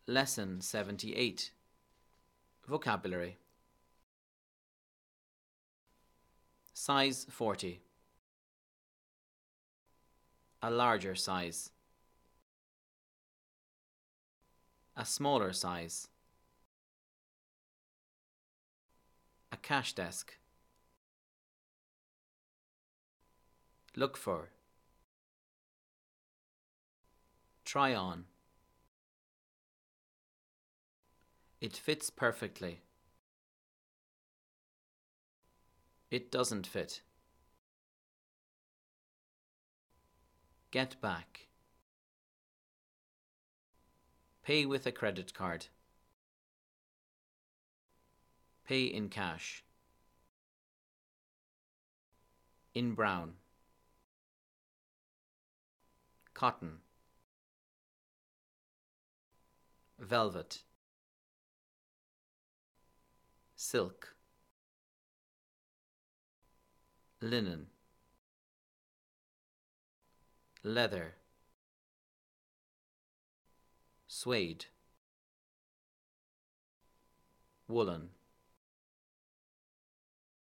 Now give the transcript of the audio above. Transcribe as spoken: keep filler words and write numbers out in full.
Lesson seventy-eight. Vocabulary. Size forty. A larger size. A smaller size. A cash desk. Look for. Try on. It fits perfectly. It doesn't fit. Get back. Pay with a credit card. Pay in cash. In brown. Cotton. Velvet. Silk. Linen. Leather. Suede. Woolen.